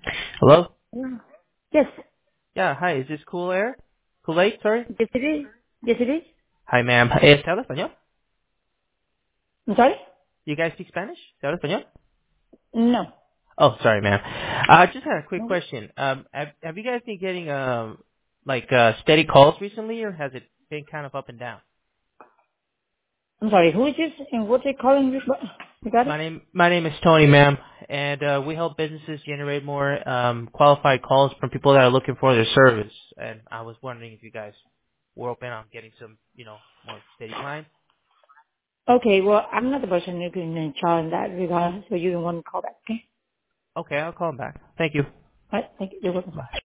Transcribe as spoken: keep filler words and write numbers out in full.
Hello? Yeah. Yes. Yeah, hi, is this Cool Air? Cool Aid, sorry? Yes, it is. Yes, it is. Hi, ma'am. Eh, ¿se habla español? I'm sorry? You guys speak Spanish? ¿Se habla español? No. Oh, sorry, ma'am. I just had a quick No. question. Um, have, have you guys been getting, um, like, uh, steady calls recently, or has it been kind of up and down? I'm sorry. Who is this and what's it calling you? about? You got it? My name, my name is Tony, ma'am, and, uh, we help businesses generate more, um, qualified calls from people that are looking for their service, and I was wondering if you guys were open on getting some, you know, more steady clients. Okay. Well, I'm not the person who can uh, charge in that regard, so you don't want to call back. Okay. Okay, I'll call him back. Thank you. All right. Thank you. You're welcome. Bye.